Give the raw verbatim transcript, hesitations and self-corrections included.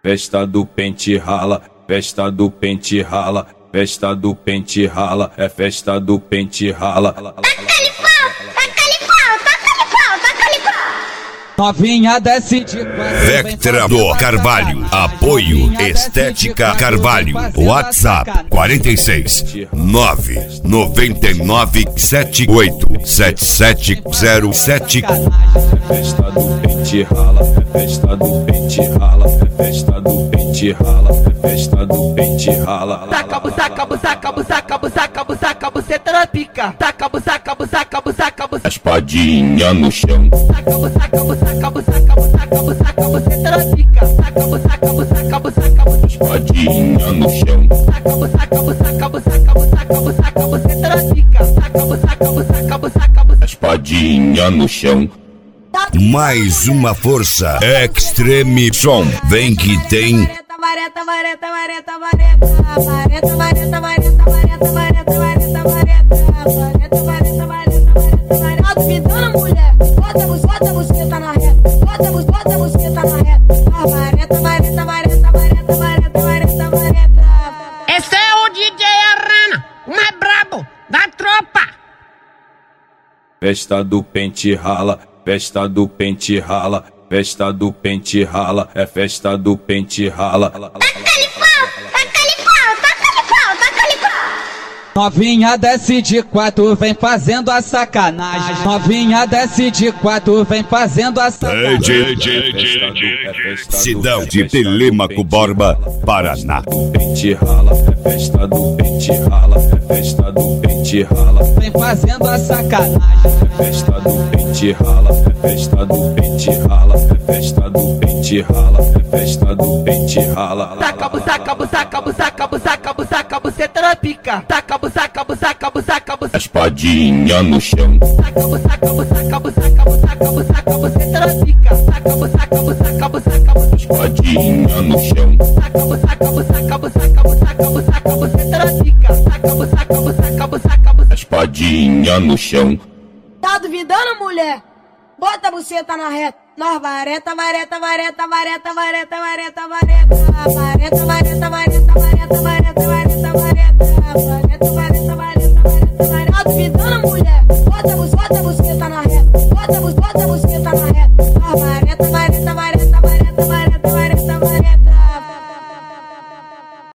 festa do pente rala, festa do pente rala, festa do pente rala, é festa do pente rala. Taca-lhe pau, taca-lhe pau, taca-lhe pau, taca-lhe pau. Novinha desce de quatro. Vectrador Carvalho, apoio Estética Carvalho, WhatsApp quarenta e seis, nove nove nove sete oito sete sete zero sete. Festa do pente rala, festa do pente rala, festa do pente rala, festa do pente rala. Taca, busaca, busaca, busaca, busaca, busaca, buceta na pica. Taca, busaca, busaca, busaca, busaca. Espadinha no chão. Taca, busaca, busaca, busaca, busaca, busaca, buceta na pica. Taca, busaca, busaca, busaca, busaca. Espadinha no chão. Taca, busaca, busaca, busaca, busaca, busaca, buceta na pica. Taca, busaca, busaca, busaca, busaca. Espadinha no chão. Mais uma força Extreme Som. Vem que tem. Vareta, vareta, vareta, vareta, vareta, vareta, vareta, vareta, vareta, vareta, vareta, vareta, vareta, vareta, vareta. Duvidando, mulher, bota a bota a buceta na reta, bota a bota a buceta na reta. Vareta, vareta, vareta, vareta, vareta, vareta, vareta. Esse é o D J Arana, o mais brabo da tropa. Festa do pente rala, festa do pente rala, festa do pente rala, é festa do pente rala. Taca-lhe pau, taca-lhe pau, taca-lhe pau, taca-lhe pau. Novinha desce de quatro, vem fazendo a sacanagem. Novinha desce de quatro, vem fazendo a sacanagem. Cidade de Telêmaco Borba, Paraná. Pente rala, é festa do pente rala, é festa do pente rala. Vem fazendo a sacanagem. É festa do pente rala, é festa do pente rala, é festa do pente rala, é festa do pente rala. Taca, busaca, busaca, busaca, busaca, busaca, buceta na pica. Taca, busaca, busaca, busaca, busaca. Espadinha no chão. Taca, busaca, busaca, busaca, busaca, busaca, buceta na pica. Taca, busaca, busaca, busaca, busaca. Espadinha no chão. Taca, busaca, busaca, busaca, busaca, busaca, buceta na pica. Taca, busaca, busaca, busaca, busaca. Espadinha no chão. Tá duvidando, mulher? Bota a buceta na reta. Nós vareta, vareta, vareta, vareta, vareta, vareta, vareta. Vareta, vareta, vareta, vareta, vareta, vareta, vareta. Vareta, vareta, vareta, vareta, vareta. Tá duvidando, mulher? Bota a buceta